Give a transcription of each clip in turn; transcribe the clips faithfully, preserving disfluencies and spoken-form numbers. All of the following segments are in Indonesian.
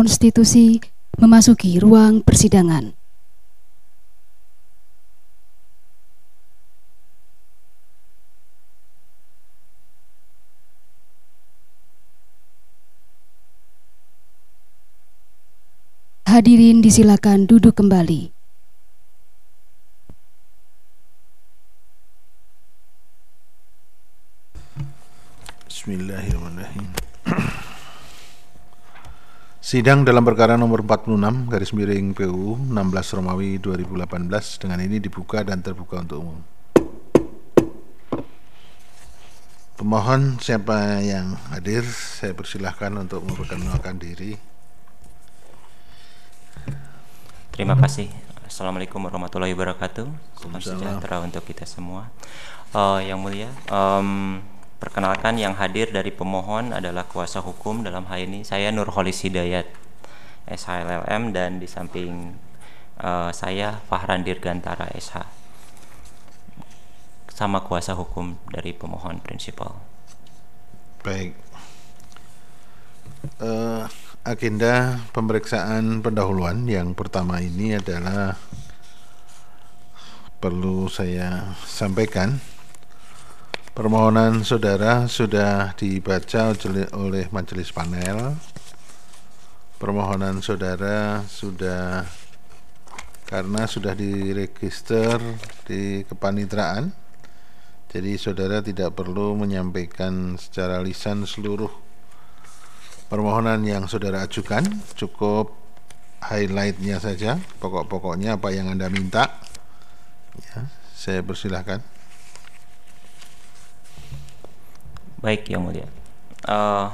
Konstitusi memasuki ruang persidangan. Hadirin disilakan duduk kembali. Bismillahirrahmanirrahim. Sidang dalam perkara nomor empat puluh enam garis miring P U enam belas Romawi dua ribu delapan belas dengan ini dibuka dan terbuka untuk umum. Pemohon siapa yang hadir, saya persilahkan untuk memperkenalkan diri. Terima kasih. Assalamualaikum warahmatullahi wabarakatuh. Salam sejahtera untuk kita semua. Uh, yang mulia, um, perkenalkan yang hadir dari pemohon adalah kuasa hukum dalam hal ini saya Nurholis Hidayat S H L L M, dan di samping uh, saya Fahran Dirgantara S H sama kuasa hukum dari pemohon prinsipal. Baik. Uh, agenda pemeriksaan pendahuluan yang pertama ini adalah perlu saya sampaikan. Permohonan saudara sudah dibaca oleh majelis panel. Permohonan saudara sudah, karena sudah diregister di kepanitraan, jadi saudara tidak perlu menyampaikan secara lisan seluruh permohonan yang saudara ajukan, cukup highlight-nya saja, pokok-pokoknya apa yang Anda minta. Ya, saya persilahkan. Baik, Yang Mulia. Uh,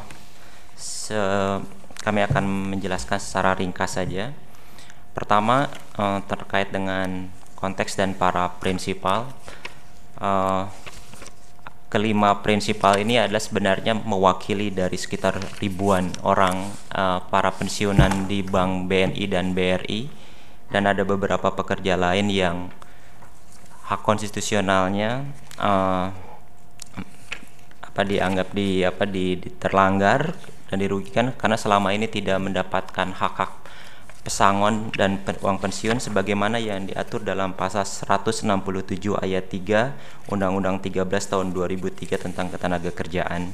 kami akan menjelaskan secara ringkas saja. Pertama, uh, terkait dengan konteks dan para prinsipal. Uh, kelima prinsipal ini adalah sebenarnya mewakili dari sekitar ribuan orang uh, para pensiunan di Bank B N I dan B R I, dan ada beberapa pekerja lain yang hak konstitusionalnya uh, apa dianggap di apa di, di terlanggar dan dirugikan karena selama ini tidak mendapatkan hak-hak pesangon dan pen, uang pensiun sebagaimana yang diatur dalam pasal seratus enam puluh tujuh ayat tiga Undang-Undang tiga belas tahun dua ribu tiga tentang ketenagakerjaan.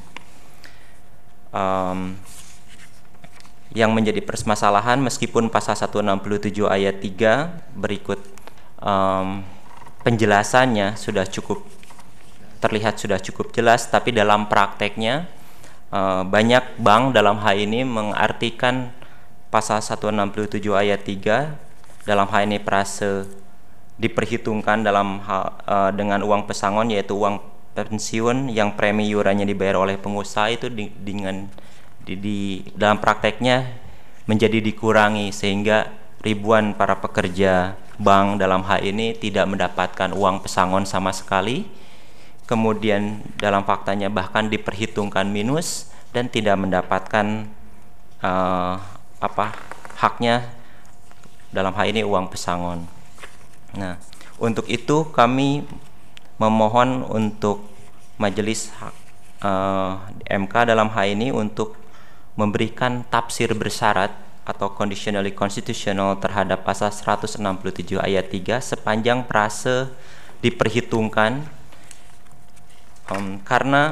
Um, yang menjadi permasalahan, meskipun pasal seratus enam puluh tujuh ayat tiga berikut um, penjelasannya sudah cukup terlihat sudah cukup jelas, tapi dalam prakteknya uh, banyak bank dalam hal ini mengartikan pasal seratus enam puluh tujuh ayat tiga dalam hal ini prase diperhitungkan dalam hal uh, dengan uang pesangon, yaitu uang pensiun yang premi iurannya dibayar oleh pengusaha itu di, dengan di, di dalam prakteknya menjadi dikurangi sehingga ribuan para pekerja bank dalam hal ini tidak mendapatkan uang pesangon sama sekali. Kemudian dalam faktanya bahkan diperhitungkan minus dan tidak mendapatkan uh, apa haknya dalam hal ini uang pesangon. Nah, untuk itu kami memohon untuk majelis uh, M K dalam hal ini untuk memberikan tafsir bersyarat atau conditionally constitutional terhadap pasal seratus enam puluh tujuh ayat tiga sepanjang prase diperhitungkan. Um, karena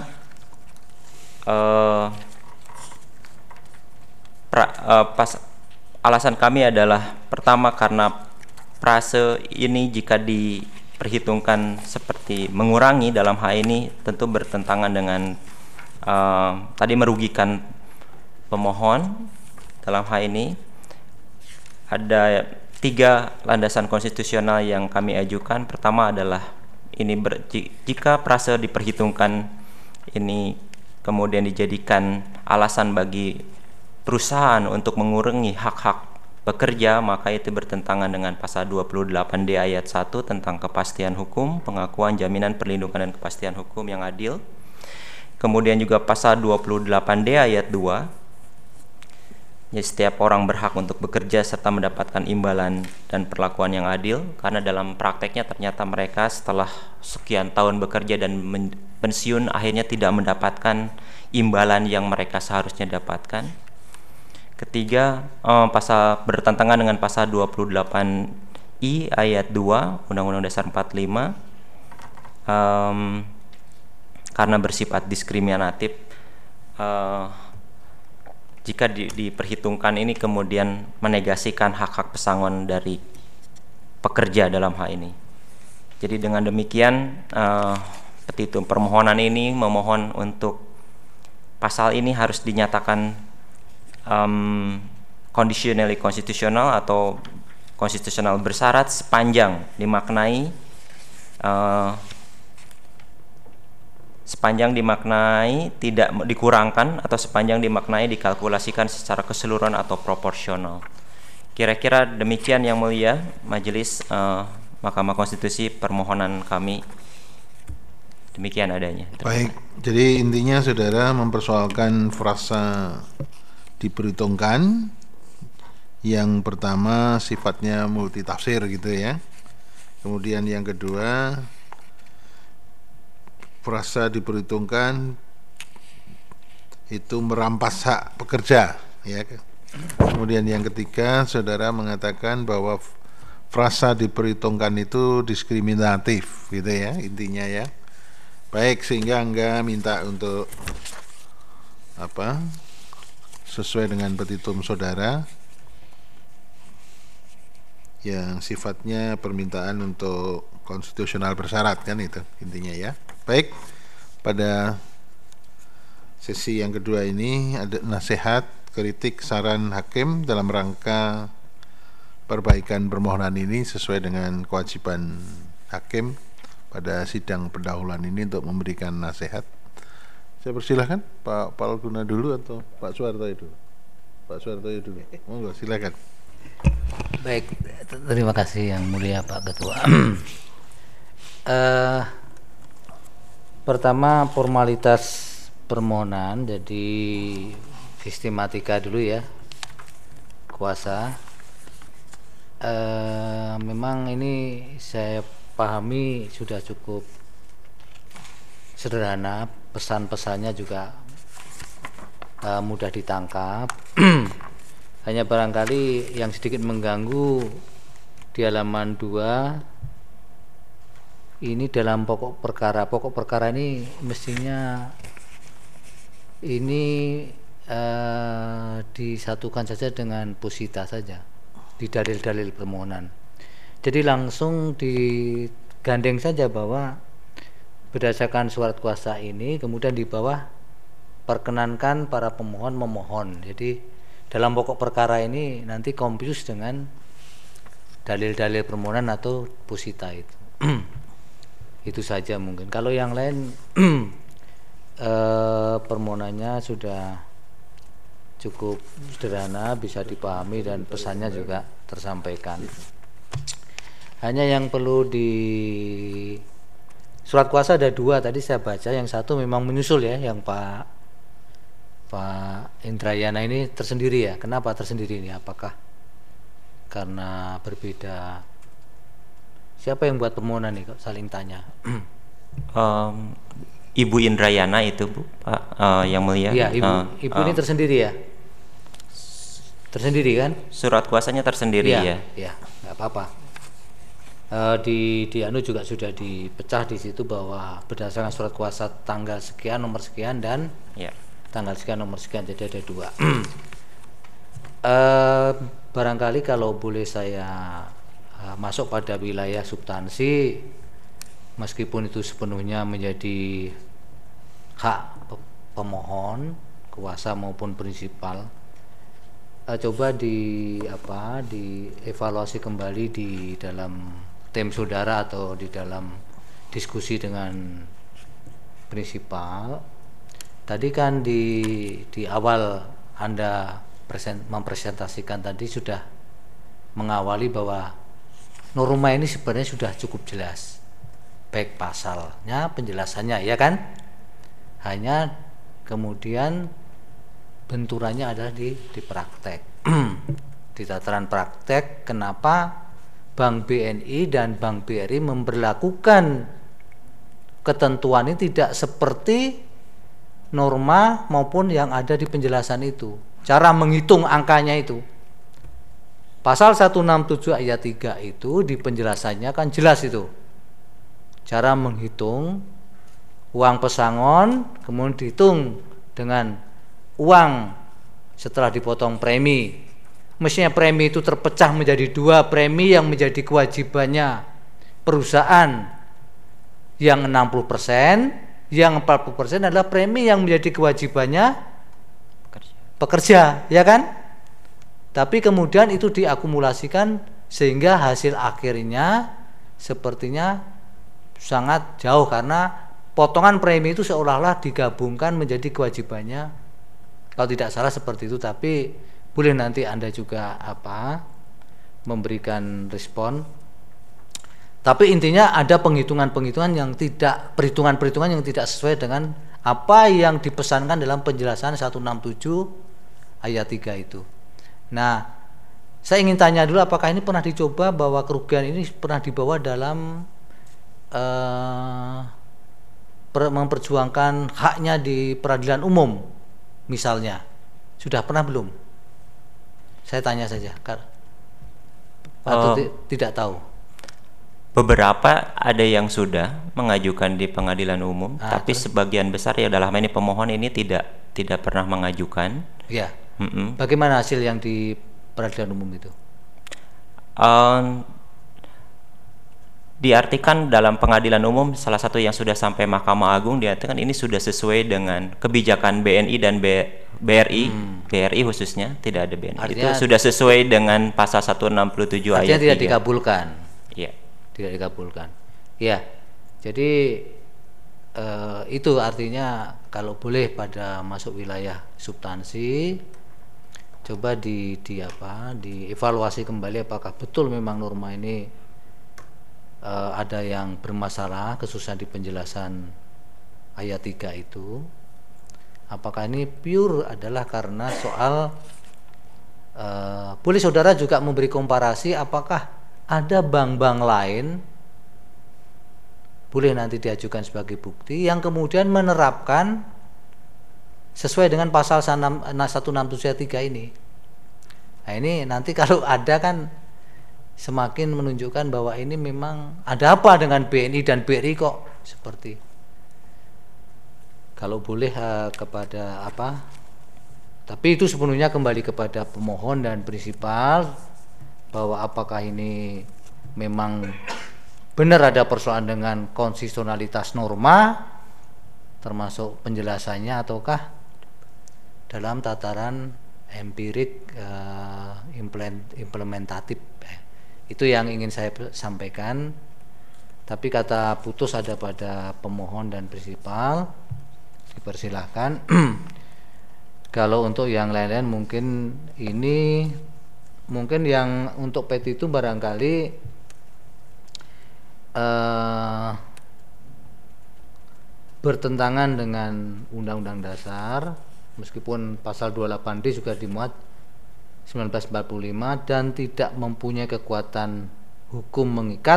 uh, pra, uh, pas, alasan kami adalah pertama karena prase ini jika diperhitungkan seperti mengurangi dalam hal ini tentu bertentangan dengan uh, tadi merugikan pemohon. Dalam hal ini ada tiga landasan konstitusional yang kami ajukan. Pertama adalah ini ber, jika prase diperhitungkan ini kemudian dijadikan alasan bagi perusahaan untuk mengurangi hak-hak pekerja, maka itu bertentangan dengan pasal dua puluh delapan D ayat satu tentang kepastian hukum, pengakuan, jaminan, perlindungan dan kepastian hukum yang adil. Kemudian juga pasal dua puluh delapan D ayat dua, jadi setiap orang berhak untuk bekerja serta mendapatkan imbalan dan perlakuan yang adil, karena dalam prakteknya ternyata mereka setelah sekian tahun bekerja dan pensiun akhirnya tidak mendapatkan imbalan yang mereka seharusnya dapatkan. Ketiga, eh, pasal bertentangan dengan pasal dua puluh delapan I ayat dua Undang-Undang Dasar empat puluh lima um, karena bersifat diskriminatif. Uh, jika di, diperhitungkan ini kemudian menegasikan hak-hak pesangon dari pekerja dalam hal ini. Jadi dengan demikian uh, petitum permohonan ini memohon untuk pasal ini harus dinyatakan um, conditionally konstitusional atau konstitusional bersyarat sepanjang dimaknai uh, sepanjang dimaknai tidak dikurangkan atau sepanjang dimaknai dikalkulasikan secara keseluruhan atau proporsional. Kira-kira demikian Yang Mulia Majelis uh, Mahkamah Konstitusi permohonan kami demikian adanya. Baik, jadi intinya saudara mempersoalkan frasa diperhitungkan yang pertama sifatnya multitafsir gitu ya. Kemudian yang kedua frasa diperhitungkan itu merampas hak pekerja ya. Kemudian yang ketiga saudara mengatakan bahwa frasa diperhitungkan itu diskriminatif gitu ya intinya ya. Baik, sehingga Angga minta untuk apa sesuai dengan petitum saudara yang sifatnya permintaan untuk konstitusional bersyarat kan itu intinya ya. Baik, pada sesi yang kedua ini ada nasihat, kritik, saran hakim dalam rangka perbaikan permohonan ini sesuai dengan kewajiban hakim pada sidang pendahuluan ini untuk memberikan nasihat. Saya persilahkan Pak Palguna dulu atau Pak Suharto dulu? Pak Suharto dulu. Monggo silakan. Baik, terima kasih Yang Mulia Pak Ketua. uh, pertama formalitas permohonan, jadi sistematika dulu ya. Kuasa. Uh, memang ini saya pahami sudah cukup sederhana, pesan-pesannya juga uh, mudah ditangkap. Hanya barangkali yang sedikit mengganggu di halaman dua ini dalam pokok perkara. Pokok perkara ini mestinya ini uh, disatukan saja dengan posita saja di dalil-dalil permohonan. Jadi langsung digandeng saja bahwa berdasarkan surat kuasa ini kemudian di bawah perkenankan para pemohon memohon. Jadi dalam pokok perkara ini nanti confuse dengan dalil-dalil permohonan atau posita itu. Itu saja mungkin. Kalau yang lain eh, permohonannya sudah cukup sederhana, bisa dipahami dan pesannya juga tersampaikan. Hanya yang perlu di surat kuasa ada dua tadi saya baca, yang satu memang menyusul ya, yang Pak Pak Indrayana ini tersendiri ya. Kenapa tersendiri ini? Apakah karena berbeda? Siapa yang buat permohonan nih kok saling tanya? um, Ibu Indrayana itu Bu, Pak uh, Yang Mulia. Iya, Ibu. Uh, Ibu uh, ini tersendiri ya? Tersendiri kan? Surat kuasanya tersendiri ya? ya. Iya, nggak apa-apa. Uh, di di anu juga sudah dipecah di situ bahwa berdasarkan surat kuasa tanggal sekian nomor sekian dan ya. tanggal sekian nomor sekian, jadi ada dua. uh, barangkali kalau boleh saya uh, masuk pada wilayah substansi, meskipun itu sepenuhnya menjadi hak pemohon kuasa maupun prinsipal, uh, coba di apa dievaluasi kembali di dalam tim saudara atau di dalam diskusi dengan prinsipal. Tadi kan di di awal Anda present, mempresentasikan tadi sudah mengawali bahwa norma ini sebenarnya sudah cukup jelas, baik pasalnya, penjelasannya ya kan, hanya kemudian benturannya adalah di di praktek. Di tataran praktek, kenapa Bank B N I dan Bank B R I memberlakukan ketentuan ini tidak seperti norma maupun yang ada di penjelasan itu. cara menghitung angkanya itu. Pasal seratus enam puluh tujuh ayat tiga itu di penjelasannya kan jelas itu. Cara menghitung uang pesangon kemudian dihitung dengan uang setelah dipotong premi. Mestinya premi itu terpecah menjadi dua, premi yang menjadi kewajibannya perusahaan yang enam puluh persen, yang empat puluh persen adalah premi yang menjadi kewajibannya pekerja, pekerja ya kan? Tapi kemudian itu diakumulasikan sehingga hasil akhirnya sepertinya sangat jauh karena potongan premi itu seolah-olah digabungkan menjadi kewajibannya. Kalau tidak salah seperti itu, tapi boleh nanti Anda juga apa memberikan respon. Tapi intinya ada penghitungan-penghitungan yang tidak, perhitungan-perhitungan yang tidak sesuai dengan apa yang dipesankan dalam penjelasan seratus enam puluh tujuh ayat tiga itu. Nah, saya ingin tanya dulu apakah ini pernah dicoba bahwa kerugian ini pernah dibawa dalam eh, per, memperjuangkan haknya di peradilan umum misalnya. Sudah pernah belum? Saya tanya saja. Atau uh, tidak tahu. Beberapa ada yang sudah mengajukan di pengadilan umum, ah, tapi terus? Sebagian besar ya dalam ini pemohon ini tidak tidak pernah mengajukan. Ya. Mm-mm. Bagaimana hasil yang di peradilan umum itu? Um, diartikan dalam pengadilan umum salah satu yang sudah sampai Mahkamah Agung diartikan ini sudah sesuai dengan kebijakan B N I dan B, BRI, hmm. B R I khususnya, tidak ada B N I. Artinya, itu sudah sesuai dengan pasal seratus enam puluh tujuh ayat tidak tiga. Dikabulkan. Iya. Tidak dikabulkan. Ya. Jadi eh, itu artinya kalau boleh pada masuk wilayah substansi coba di, di apa dievaluasi kembali apakah betul memang norma ini uh, ada yang bermasalah khususnya di penjelasan ayat tiga itu. Apakah ini pure adalah karena soal uh, boleh saudara juga memberi komparasi apakah ada bank-bank lain, boleh nanti diajukan sebagai bukti yang kemudian menerapkan sesuai dengan pasal seratus enam puluh tujuh ayat tiga ini. Nah ini nanti kalau ada kan semakin menunjukkan bahwa ini memang ada apa dengan B N I dan B R I kok seperti. Kalau boleh uh, kepada apa? Tapi itu sepenuhnya kembali kepada pemohon dan prinsipal bahwa apakah ini memang benar ada persoalan dengan konstitusionalitas norma termasuk penjelasannya ataukah dalam tataran empirik uh, implementatif. Itu yang ingin saya sampaikan. Tapi kata putus ada pada pemohon dan prinsipal, dipersilahkan. Kalau untuk yang lain-lain mungkin ini mungkin yang untuk petitum barangkali uh, bertentangan dengan Undang-Undang Dasar. Meskipun pasal dua puluh delapan D juga dimuat seribu sembilan ratus empat puluh lima dan tidak mempunyai kekuatan hukum mengikat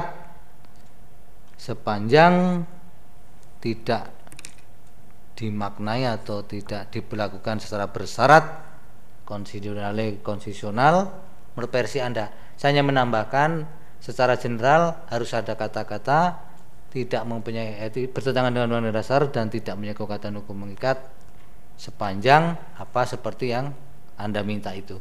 sepanjang tidak dimaknai atau tidak diberlakukan secara bersyarat konstitusional konstitusional menurut versi Anda. Saya hanya menambahkan secara general harus ada kata-kata tidak mempunyai etik, bertentangan dengan Undang-Undang Dasar dan tidak mempunyai kekuatan hukum mengikat sepanjang apa seperti yang Anda minta itu.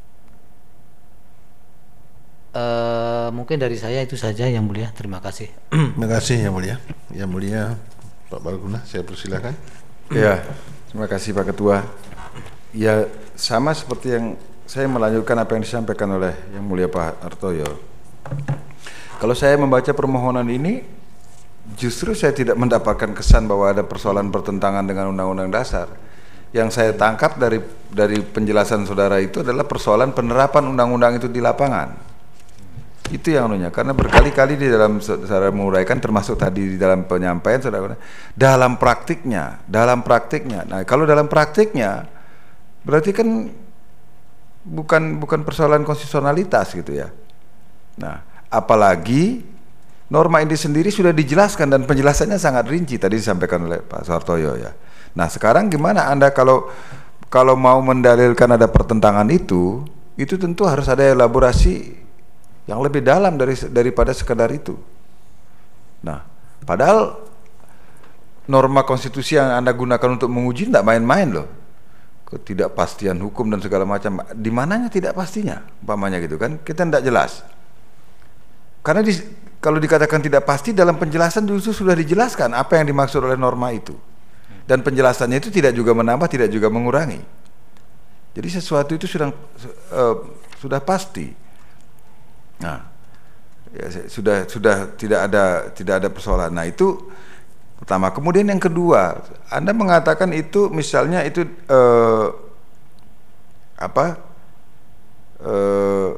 E, mungkin dari saya itu saja yang mulia. Terima kasih. Terima kasih yang mulia. Yang mulia Pak Balguna, saya persilakan. Ya, terima kasih Pak Ketua. Ya, sama seperti yang saya melanjutkan apa yang disampaikan oleh yang mulia Pak Hartoyo. Kalau saya membaca permohonan ini, justru saya tidak mendapatkan kesan bahwa ada persoalan bertentangan dengan Undang-Undang Dasar. Yang saya tangkap dari dari penjelasan saudara itu adalah persoalan penerapan undang-undang itu di lapangan. Itu yang anunya, karena berkali-kali di dalam saudara menguraikan, termasuk tadi di dalam penyampaian saudara, dalam praktiknya, dalam praktiknya. Nah, kalau dalam praktiknya, berarti kan bukan bukan persoalan konstitusionalitas gitu ya. Nah, apalagi norma ini sendiri sudah dijelaskan dan penjelasannya sangat rinci tadi disampaikan oleh Pak Soehartoyo ya. Nah sekarang gimana Anda kalau kalau mau mendalilkan ada pertentangan itu, itu tentu harus ada elaborasi yang lebih dalam dari daripada sekedar itu. Nah, padahal norma konstitusi yang Anda gunakan untuk menguji tidak main-main loh. Ketidakpastian hukum dan segala macam. Di mananya tidak pastinya, umpamanya gitu kan? Kita tidak jelas. Karena di, kalau dikatakan tidak pasti dalam penjelasan justru sudah dijelaskan apa yang dimaksud oleh norma itu. Dan penjelasannya itu tidak juga menambah, tidak juga mengurangi. Jadi sesuatu itu sudah uh, sudah pasti. Nah, ya, sudah sudah tidak ada tidak ada persoalan. Nah, itu pertama. Kemudian yang kedua, Anda mengatakan itu misalnya itu uh, apa uh,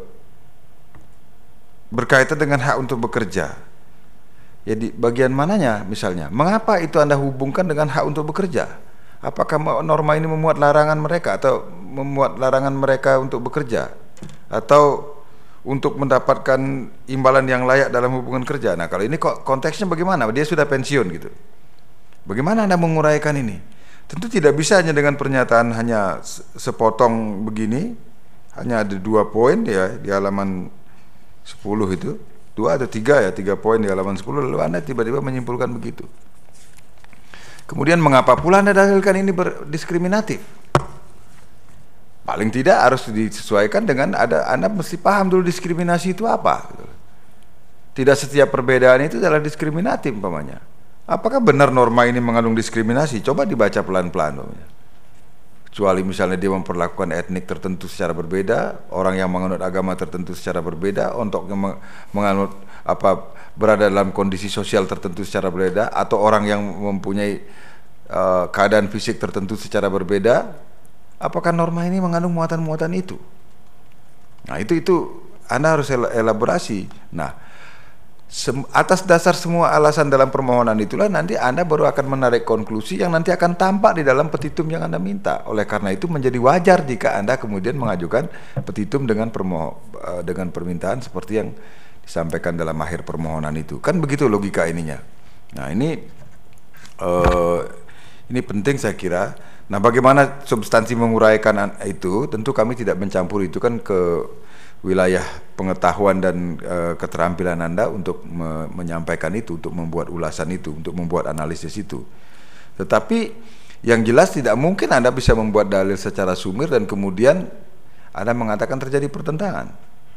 berkaitan dengan hak untuk bekerja. Jadi bagian mananya misalnya? Mengapa itu Anda hubungkan dengan hak untuk bekerja? Apakah norma ini memuat larangan mereka atau memuat larangan mereka untuk bekerja atau untuk mendapatkan imbalan yang layak dalam hubungan kerja? Nah, kalau ini kok konteksnya bagaimana? Dia sudah pensiun gitu. Bagaimana Anda menguraikan ini? Tentu tidak bisa hanya dengan pernyataan hanya sepotong begini, hanya ada dua poin ya di halaman sepuluh itu. Dua atau tiga ya, tiga poin di halaman sepuluh, lalu Anda tiba-tiba menyimpulkan begitu. Kemudian mengapa pula Anda dalilkan ini berdiskriminatif? Paling tidak harus disesuaikan dengan ada, Anda mesti paham dulu diskriminasi itu apa. Tidak setiap perbedaan itu adalah diskriminatif umpamanya. Apakah benar norma ini mengandung diskriminasi? Coba dibaca pelan-pelan umpamanya. Kecuali misalnya dia memperlakukan etnik tertentu secara berbeda, orang yang menganut agama tertentu secara berbeda, untuk menganut apa berada dalam kondisi sosial tertentu secara berbeda, atau orang yang mempunyai uh, keadaan fisik tertentu secara berbeda, apakah norma ini mengandung muatan-muatan itu? Nah, itu itu Anda harus elaborasi. Nah, atas dasar semua alasan dalam permohonan itulah nanti Anda baru akan menarik konklusi yang nanti akan tampak di dalam petitum yang Anda minta. Oleh karena itu menjadi wajar jika Anda kemudian mengajukan petitum dengan permo dengan permintaan seperti yang disampaikan dalam akhir permohonan itu. Kan begitu logika ininya. Nah, ini uh, ini penting saya kira. Nah, bagaimana substansi menguraikan itu? Tentu kami tidak mencampur itu kan ke wilayah pengetahuan dan e, keterampilan Anda untuk me menyampaikan itu, untuk membuat ulasan itu, untuk membuat analisis itu. Tetapi yang jelas tidak mungkin Anda bisa membuat dalil secara sumir dan kemudian Anda mengatakan terjadi pertentangan.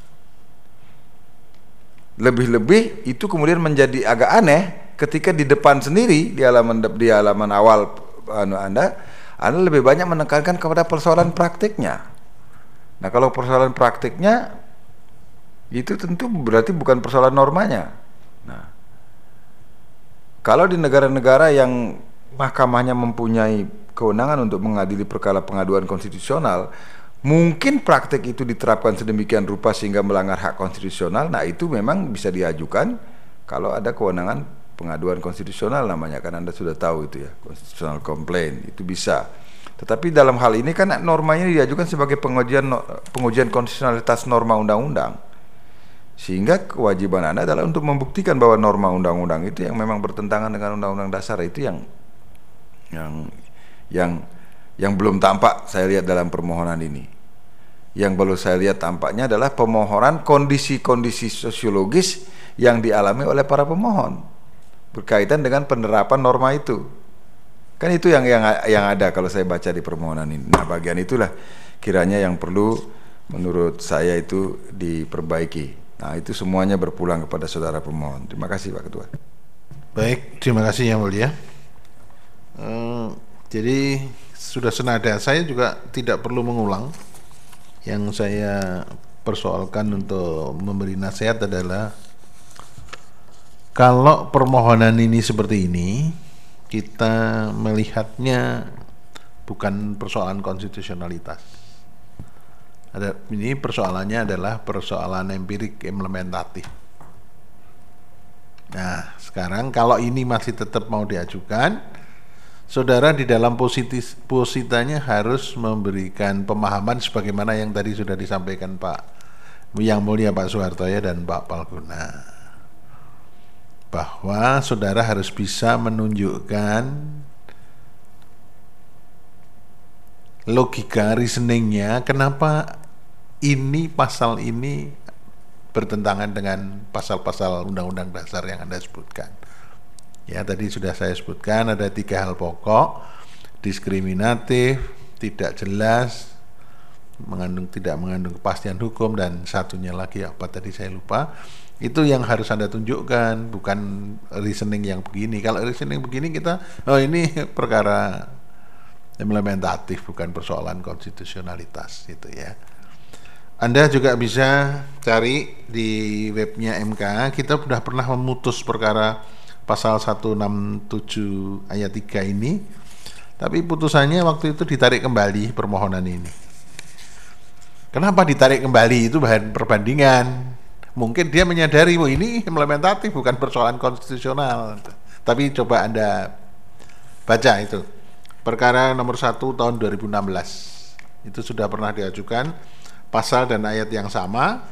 Lebih-lebih itu kemudian menjadi agak aneh ketika di depan sendiri di halaman di halaman awal anu Anda, Anda lebih banyak menekankan kepada persoalan praktiknya. Nah, kalau persoalan praktiknya itu tentu berarti bukan persoalan normanya. Nah, kalau di negara-negara yang mahkamahnya mempunyai kewenangan untuk mengadili perkara pengaduan konstitusional, mungkin praktik itu diterapkan sedemikian rupa sehingga melanggar hak konstitusional. Nah, itu memang bisa diajukan kalau ada kewenangan pengaduan konstitusional namanya, kan Anda sudah tahu itu ya, constitutional complaint, itu bisa. Tetapi dalam hal ini kan normanya diajukan sebagai pengujian pengujian konstitusionalitas norma undang-undang, sehingga kewajiban Anda adalah untuk membuktikan bahwa norma undang-undang itu yang memang bertentangan dengan undang-undang dasar itu yang yang yang yang belum tampak saya lihat dalam permohonan ini. Yang baru saya lihat tampaknya adalah pemohonan kondisi-kondisi sosiologis yang dialami oleh para pemohon berkaitan dengan penerapan norma itu. Kan itu yang yang yang ada kalau saya baca di permohonan ini. Nah, bagian itulah kiranya yang perlu menurut saya itu diperbaiki. Nah, itu semuanya berpulang kepada saudara pemohon. Terima kasih Pak Ketua. Baik, terima kasih Yang Mulia. Uh, jadi sudah senada, saya juga tidak perlu mengulang. Yang saya persoalkan untuk memberi nasihat adalah kalau permohonan ini seperti ini, kita melihatnya bukan persoalan konstitusionalitas. Ada, ini persoalannya adalah persoalan empirik implementatif. Nah, sekarang kalau ini masih tetap mau diajukan, saudara di dalam positis, positanya harus memberikan pemahaman sebagaimana yang tadi sudah disampaikan Pak Yang Mulia Pak Soehartoyo dan Pak Palguna, bahwa saudara harus bisa menunjukkan logika reasoningnya kenapa ini pasal ini bertentangan dengan pasal-pasal undang-undang dasar yang Anda sebutkan. Ya, tadi sudah saya sebutkan ada tiga hal pokok: diskriminatif, tidak jelas, mengandung tidak mengandung kepastian hukum, dan satunya lagi apa tadi saya lupa. Itu yang harus Anda tunjukkan, bukan reasoning yang begini. Kalau reasoning begini kita, oh ini perkara implementatif, bukan persoalan konstitusionalitas itu ya. Anda juga bisa cari di webnya M K, kita sudah pernah memutus perkara pasal seratus enam puluh tujuh ayat tiga ini, tapi putusannya waktu itu ditarik kembali permohonan ini. Kenapa ditarik kembali? Itu bahan perbandingan. Mungkin dia menyadari, oh ini implementatif, bukan persoalan konstitusional. Tapi coba Anda baca itu. Perkara nomor satu tahun dua ribu enam belas. Itu sudah pernah diajukan pasal dan ayat yang sama,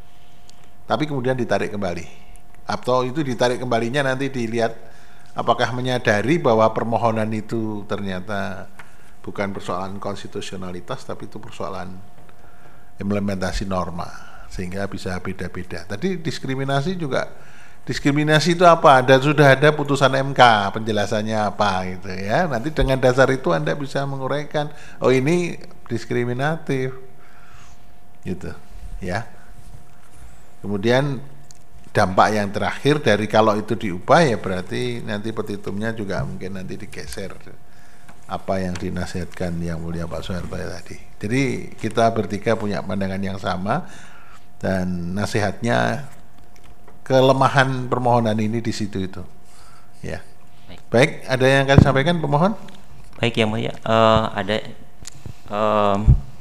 tapi kemudian ditarik kembali. Atau itu ditarik kembalinya nanti dilihat apakah menyadari bahwa permohonan itu ternyata bukan persoalan konstitusionalitas, tapi itu persoalan implementasi norma, sehingga bisa beda-beda. Tadi diskriminasi juga, diskriminasi itu apa? Ada sudah ada putusan M K, penjelasannya apa gitu ya. Nanti dengan dasar itu Anda bisa menguraikan, oh ini diskriminatif gitu ya. Kemudian dampak yang terakhir dari kalau itu diubah ya berarti nanti petitumnya juga mungkin nanti digeser apa yang dinasihatkan Yang Mulia Pak Soeharto tadi. Jadi kita bertiga punya pandangan yang sama, dan nasihatnya kelemahan permohonan ini di situ itu. Ya. Baik, Baik ada yang akan sampaikan pemohon? Baik Yang Mulia, uh, ada uh,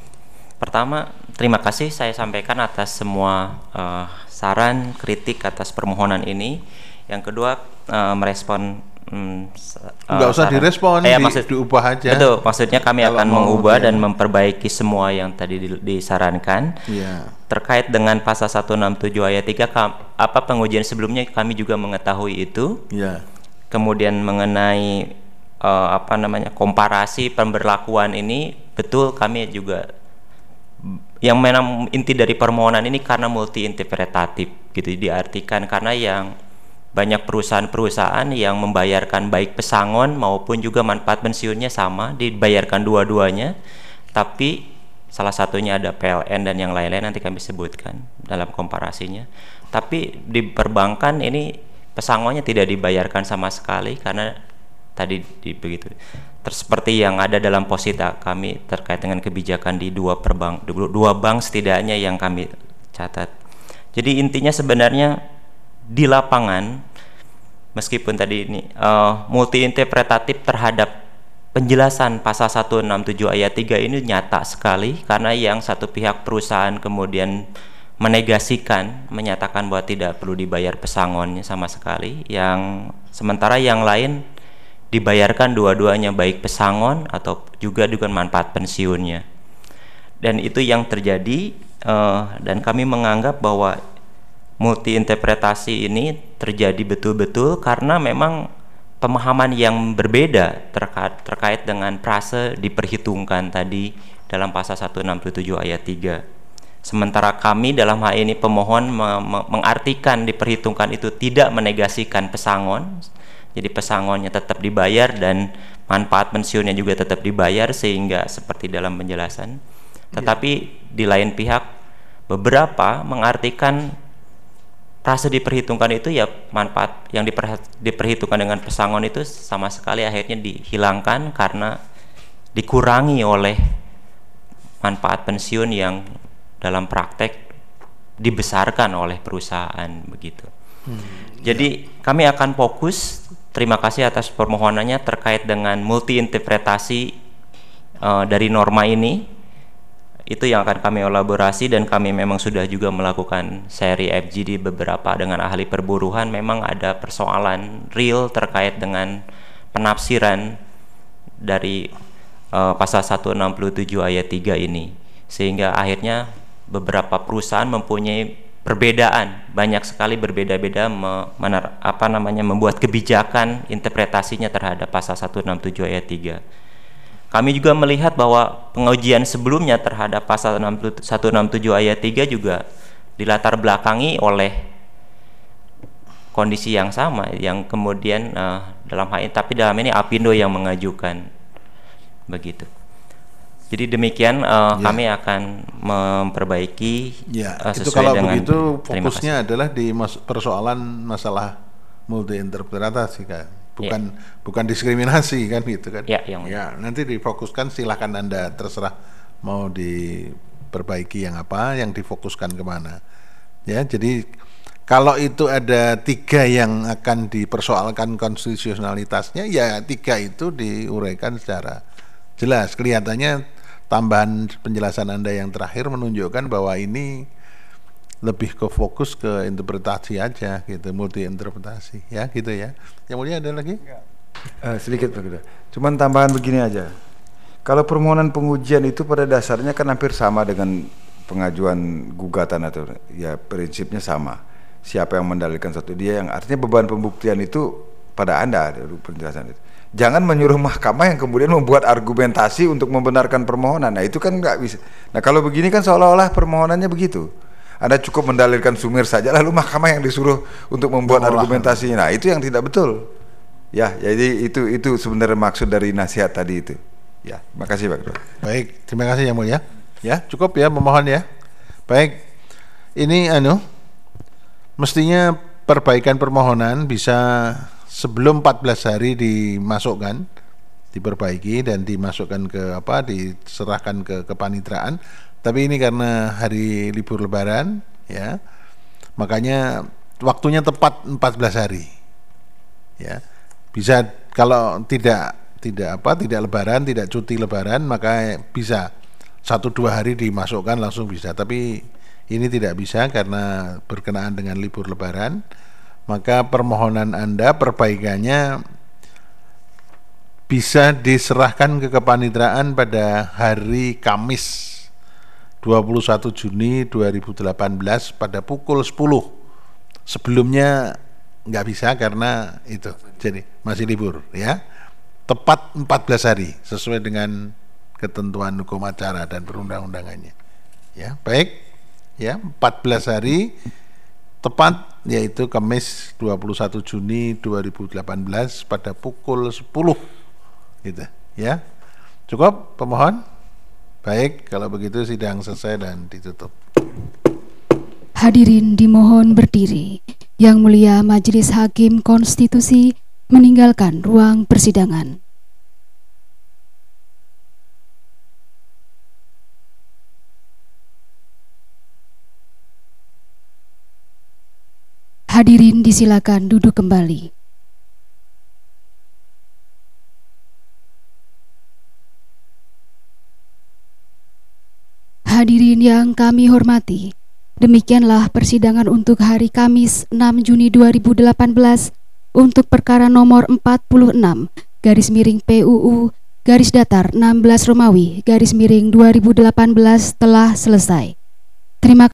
pertama terima kasih saya sampaikan atas semua uh, saran, kritik atas permohonan ini. Yang kedua uh, merespon Hmm, nggak uh, usah saran. direspon, eh, di, maksud, diubah aja. Betul, maksudnya kami Kalau akan mengubah dia. dan memperbaiki semua yang tadi disarankan. Yeah. Terkait dengan pasal seratus enam puluh tujuh ayat tiga, apa pengujian sebelumnya kami juga mengetahui itu. Yeah. Kemudian mengenai uh, apa namanya komparasi pemberlakuan ini, betul kami juga yang memang inti dari permohonan ini karena multi interpretatif gitu diartikan, karena yang banyak perusahaan-perusahaan yang membayarkan baik pesangon maupun juga manfaat pensiunnya sama, dibayarkan dua-duanya, tapi salah satunya ada P L N dan yang lain-lain nanti kami sebutkan dalam komparasinya. Tapi di perbankan ini pesangonnya tidak dibayarkan sama sekali karena tadi di, begitu. Terus seperti yang ada dalam posita kami terkait dengan kebijakan di dua perbank, dua bank setidaknya yang kami catat. Jadi intinya sebenarnya di lapangan, meskipun tadi ini uh, multi interpretatif terhadap penjelasan pasal seratus enam puluh tujuh ayat tiga ini nyata sekali, karena yang satu pihak perusahaan kemudian menegasikan, menyatakan bahwa tidak perlu dibayar pesangonnya sama sekali, yang sementara yang lain dibayarkan dua-duanya, baik pesangon atau juga dengan manfaat pensiunnya. Dan itu yang terjadi, uh, dan kami menganggap bahwa multi interpretasi ini terjadi betul-betul karena memang pemahaman yang berbeda terkait, terkait dengan prase diperhitungkan tadi dalam pasal seratus enam puluh tujuh ayat tiga. Sementara kami dalam hal ini pemohon me me mengartikan diperhitungkan itu tidak menegasikan pesangon, jadi pesangonnya tetap dibayar dan manfaat pensiunnya juga tetap dibayar, sehingga seperti dalam penjelasan. Tetapi yeah. di lain pihak beberapa mengartikan prase diperhitungkan itu ya manfaat yang diper, diperhitungkan dengan pesangon itu sama sekali akhirnya dihilangkan karena dikurangi oleh manfaat pensiun yang dalam praktek dibesarkan oleh perusahaan begitu. Hmm, Jadi ya. kami akan fokus. Terima kasih atas permohonannya terkait dengan multi interpretasi uh, dari norma ini. Itu yang akan kami elaborasi, dan kami memang sudah juga melakukan seri F G D beberapa dengan ahli perburuhan. Memang ada persoalan real terkait dengan penafsiran dari uh, pasal seratus enam puluh tujuh ayat tiga ini, sehingga akhirnya beberapa perusahaan mempunyai perbedaan, banyak sekali berbeda-beda me, mener, apa namanya membuat kebijakan interpretasinya terhadap pasal seratus enam puluh tujuh ayat tiga. kami juga melihat bahwa pengujian sebelumnya terhadap pasal seratus enam puluh tujuh ayat tiga juga dilatar belakangi oleh kondisi yang sama, yang kemudian uh, dalam hal ini, tapi dalam ini Apindo yang mengajukan begitu. Jadi demikian uh, ya. Kami akan memperbaiki ya, uh, itu sesuai kalau dengan begitu fokusnya adalah di mas persoalan masalah multi interpretasi kan, bukan ya. bukan diskriminasi kan gitu kan. Ya, yang ya nanti difokuskan, silahkan Anda terserah mau diperbaiki yang apa, yang difokuskan kemana. Ya, jadi kalau itu ada tiga yang akan dipersoalkan konstitusionalitasnya, ya tiga itu diuraikan secara jelas. Kelihatannya tambahan penjelasan Anda yang terakhir menunjukkan bahwa ini lebih ke fokus ke interpretasi aja gitu, multi interpretasi ya gitu ya. Yang mulia ada lagi? Uh, sedikit Pak Ketua. Cuman tambahan begini aja. Kalau permohonan pengujian itu pada dasarnya kan hampir sama dengan pengajuan gugatan, atau ya prinsipnya sama. Siapa yang mendalilkan satu, dia yang, artinya beban pembuktian itu pada Anda, penjelasan itu. Jangan menyuruh mahkamah yang kemudian membuat argumentasi untuk membenarkan permohonan. Nah itu kan nggak bisa. Nah kalau begini kan seolah-olah permohonannya begitu. Anda cukup mendalilkan sumir saja, lalu mahkamah yang disuruh untuk membuat Olah. argumentasi. Nah itu yang tidak betul. Ya, jadi itu itu sebenarnya maksud dari nasihat tadi itu. Ya, makasih Pak Ketua. Baik, terima kasih yang mulia. Ya cukup ya memohon ya. Baik, ini anu. Mestinya perbaikan permohonan bisa sebelum empat belas hari dimasukkan, diperbaiki dan dimasukkan ke apa, diserahkan ke kepanitraan. Tapi ini karena hari libur Lebaran, ya, makanya waktunya tepat empat belas hari. Ya, bisa kalau tidak tidak apa, tidak Lebaran, tidak cuti Lebaran, maka bisa satu dua hari dimasukkan langsung bisa. Tapi ini tidak bisa karena berkenaan dengan libur Lebaran, maka permohonan Anda perbaikannya bisa diserahkan ke kepanitraan pada hari Kamis dua puluh satu Juni dua ribu delapan belas pada pukul sepuluh. Sebelumnya nggak bisa karena itu, jadi masih libur ya. Tepat empat belas hari sesuai dengan ketentuan hukum acara dan perundang-undangannya. Ya, baik. Ya, empat belas hari tepat, yaitu Kamis dua puluh satu Juni dua ribu delapan belas pada pukul sepuluh gitu ya. Cukup pemohon? Baik, kalau begitu sidang selesai dan ditutup. Hadirin dimohon berdiri. Yang mulia Majelis Hakim Konstitusi meninggalkan ruang persidangan. Hadirin disilakan duduk kembali. Hadirin yang kami hormati, demikianlah persidangan untuk hari Kamis enam Juni dua ribu delapan belas untuk perkara nomor empat puluh enam garis miring P U U garis datar enam belas Romawi garis miring dua ribu delapan belas telah selesai. Terima kasih.